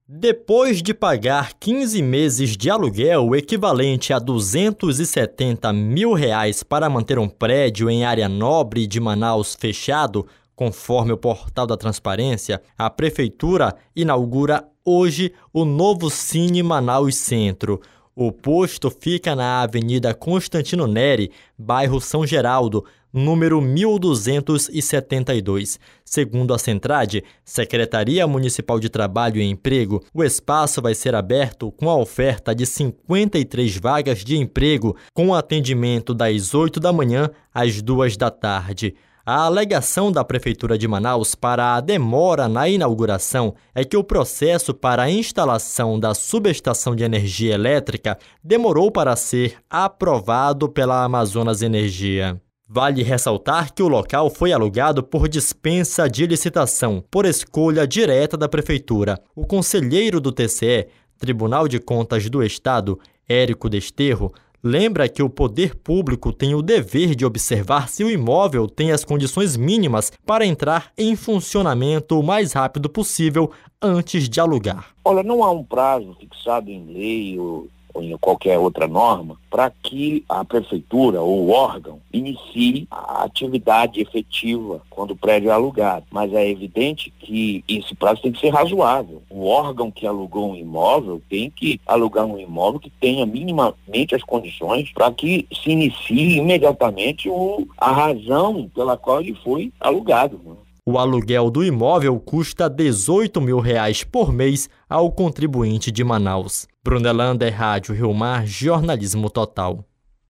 Depois de pagar 15 meses de aluguel, equivalente a R$ 270 mil para manter um prédio em área nobre de Manaus fechado, conforme o portal da Transparência, a Prefeitura inaugura hoje o novo Cine Manaus Centro. O posto fica na Avenida Constantino Neri, bairro São Geraldo, número 1272. Segundo a Centrade, Secretaria Municipal de Trabalho e Emprego, o espaço vai ser aberto com a oferta de 53 vagas de emprego, com atendimento das 8 da manhã às 2 da tarde. A alegação da Prefeitura de Manaus para a demora na inauguração é que o processo para a instalação da subestação de energia elétrica demorou para ser aprovado pela Amazonas Energia. Vale ressaltar que o local foi alugado por dispensa de licitação, por escolha direta da Prefeitura. O conselheiro do TCE, Tribunal de Contas do Estado, Érico Desterro, lembra que o poder público tem o dever de observar se o imóvel tem as condições mínimas para entrar em funcionamento o mais rápido possível antes de alugar. Olha, não há um prazo fixado em lei ou em qualquer outra norma para que a prefeitura ou o órgão inicie a atividade efetiva quando o prédio é alugado. Mas é evidente que esse prazo tem que ser razoável. O órgão que alugou um imóvel tem que alugar um imóvel que tenha minimamente as condições para que se inicie imediatamente a razão pela qual ele foi alugado. O aluguel do imóvel custa R$ 18 mil por mês ao contribuinte de Manaus. Brunelander, Rádio Rio Mar, Jornalismo Total.